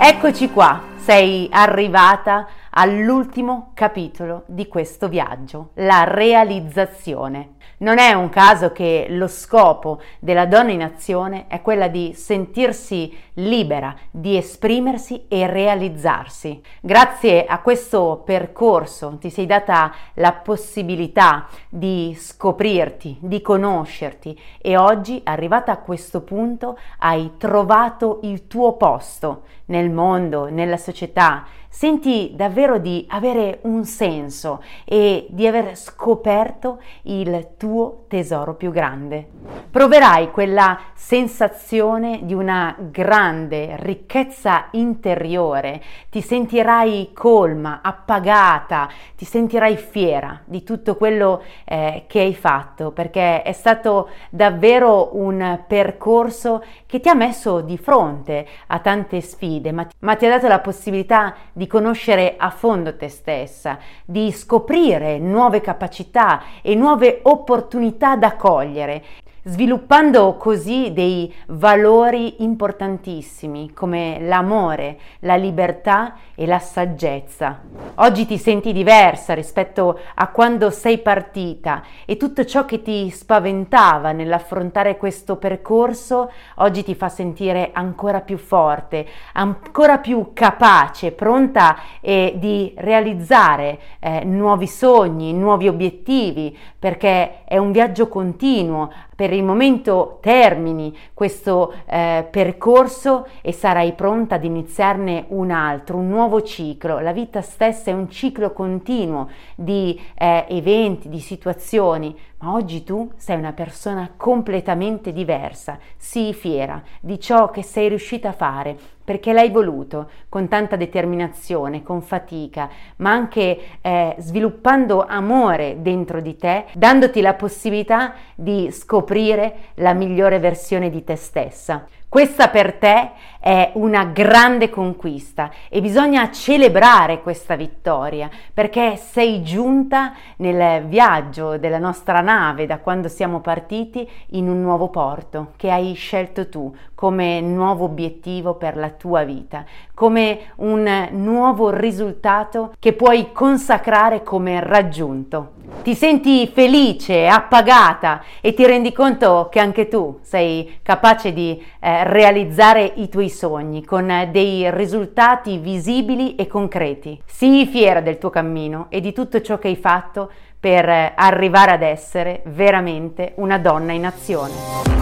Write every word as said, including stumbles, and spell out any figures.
Eccoci qua, sei arrivata all'ultimo capitolo di questo viaggio, la realizzazione. Non è un caso che lo scopo della donna in azione è quella di sentirsi libera, di esprimersi e realizzarsi. Grazie a questo percorso ti sei data la possibilità di scoprirti, di conoscerti e oggi, arrivata a questo punto, hai trovato il tuo posto nel mondo, nella società. Senti davvero di avere un senso e di aver scoperto il tuo tesoro più grande. Proverai quella sensazione di una grande ricchezza interiore, ti sentirai colma, appagata, ti sentirai fiera di tutto quello eh, che hai fatto, perché è stato davvero un percorso che ti ha messo di fronte a tante sfide, ma, ma ti ha dato la possibilità di di conoscere a fondo te stessa, di scoprire nuove capacità e nuove opportunità da cogliere, sviluppando così dei valori importantissimi come l'amore, la libertà e la saggezza. Oggi ti senti diversa rispetto a quando sei partita e tutto ciò che ti spaventava nell'affrontare questo percorso oggi ti fa sentire ancora più forte, ancora più capace, pronta eh, di realizzare eh, nuovi sogni, nuovi obiettivi, perché è un viaggio continuo. Per il momento termini questo eh, percorso e sarai pronta ad iniziarne un altro, un nuovo ciclo. La vita stessa è un ciclo continuo di eh, eventi, di situazioni, ma oggi tu sei una persona completamente diversa. Sii fiera di ciò che sei riuscita a fare, perché l'hai voluto con tanta determinazione, con fatica, ma anche eh, sviluppando amore dentro di te, dandoti la possibilità di scoprire la migliore versione di te stessa. Questa per te è una grande conquista e bisogna celebrare questa vittoria, perché sei giunta nel viaggio della nostra nave da quando siamo partiti in un nuovo porto che hai scelto tu come nuovo obiettivo per la tua vita, come un nuovo risultato che puoi consacrare come raggiunto. Ti senti felice, appagata e ti rendi conto che anche tu sei capace di eh, realizzare i tuoi sogni con dei risultati visibili e concreti. Sii fiera del tuo cammino e di tutto ciò che hai fatto per arrivare ad essere veramente una donna in azione.